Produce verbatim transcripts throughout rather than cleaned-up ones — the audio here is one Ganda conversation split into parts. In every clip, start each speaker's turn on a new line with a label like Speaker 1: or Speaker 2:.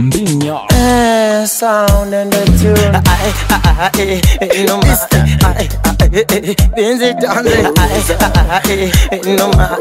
Speaker 1: Mbinyo
Speaker 2: eh, sound and the tune. I, I, I, I, no ma. I, I, I, Benzi Danzi. I, I, I, no ma.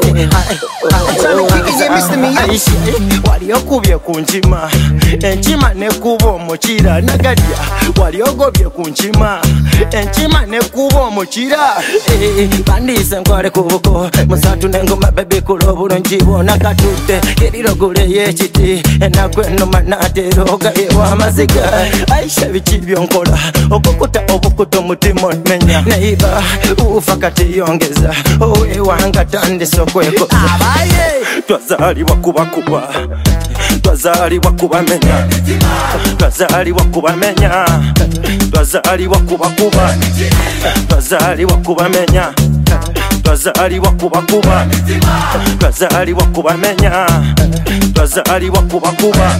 Speaker 2: I, wali okubye kunchima, enchima ne kubo mochira nagadia. Wali ogobye kunchima, enchima ne kubo mochira. Bandise nkware kubuko, musatu nengoma bebe kulobulo njibo nakatute. Kiriro gule yechiti, enakwe no manate roga ewa maziga. Aisha bichibyo nkola, okukuta obukuto mutimo menya. Neiba ufakati yongeza, owe wanga tande sokweko. Abaye twazali wakuba kuba, twazali wakuba menya, twazali wakuba menya, twazali wakuba kuba, twazali wakuba menya, twazali wakuba kuba, twazali wakuba menya, twazali wakuba kuba.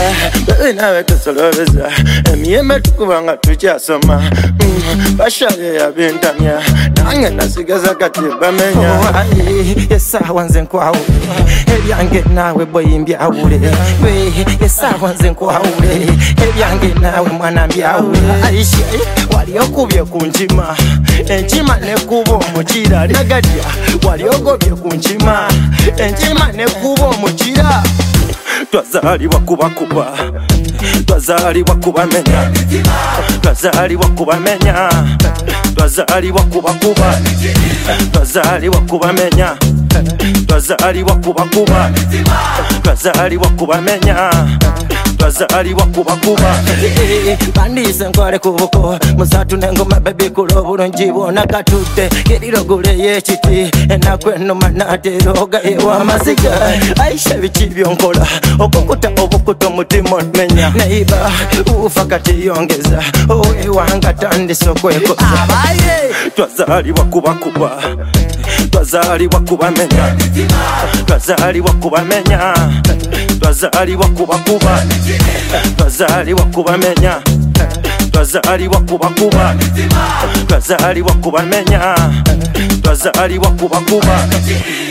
Speaker 2: Nawe tusolobeza emiyeme tukubanga tukyasoma, bashale yabintamya nange nasigaza kati bamenya. Yesawa nze nkwawule ebyange nawe boyi mbyawule, yesawa nze nkwawule ebyange nawe mwana mbyawule. Aisha wali okubye kunchima, enchima ne kubo mochira nagadia. Wali ogobye kunchima, enchima ne kubo mochira. Twazali wakuba kuba, twazali wakuba menya, twazali wakuba menya, twazali wakuba kuba, twazali wakuba menya, twazali wakuba kuba, twazali wakuba menya, twazali wakuba kuba. Bandise nkware kubuko, musatu nengoma bebe kulobulo njibo nakatute. Kiriro gule yechiti, enakwe no manate roga ewa maziga. Aisha bichibyo nkola, okukuta obukuto mutimo menya. Neiba ufakati yongeza, owe wanga tande sokweko. Abaye twazali wakuba kuba, twazali wakuba menya, twazali wakuba menya, twazali wakuba kuba, twazali wakuba menya, twazali wakuba kuba, twazali wakuba menya, twazali wakuba kuba.